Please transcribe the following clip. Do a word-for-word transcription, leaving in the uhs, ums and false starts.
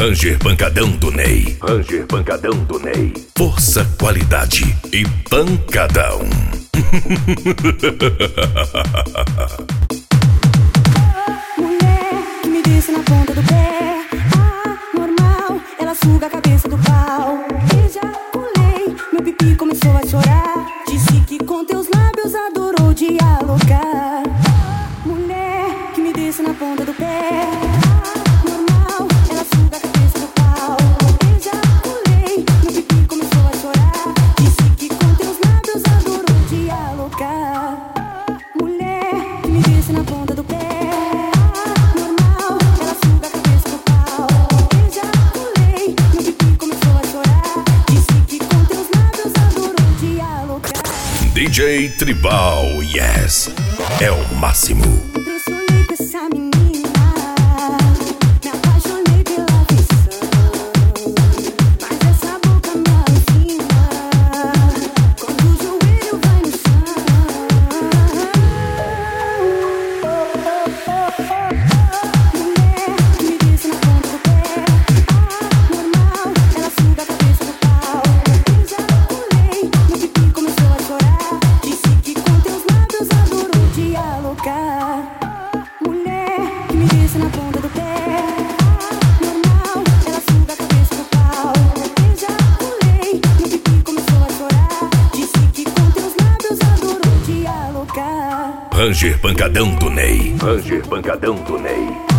Ranger Pancadão do Ney. Ranger Pancadão do Ney. Força, qualidade e pancadão. Mulher que me disse na ponta do pé, ah, normal, ela suga a cabeça do pau. Ejaculei, meu pipi começou a chorar. Disse que com teus lábios adorou dialogar. Mulher que me disse na ponta do pé, ah, normal, ela suga a cabeça do pau. Ejaculei, meu pipi começou a chorar. Disse que com teus lábios adorou dialogar. Mulher que me disse na ponta do pé, D J Tribal, yes, é o máximo. Impressionei com essa menina, me apaixonei pela visão, mas essa boca me alucina quando o joelho vai no chão. Mulher que me disse na ponta do pé, ah, normal, ela suga a cabeça do pau. Ejaculei, meu pipi começou a chorar. Disse que com teus lábios adorou dialogar. Mulher que me disse na ponta do pé, ah, normal, ela suga a cabeça do pau. Ejaculei, meu pipi começou a chorar. Disse que com teus lábios adorou dialogar. Ranger Pancadão do Ney. Ranger Pancadão do Ney.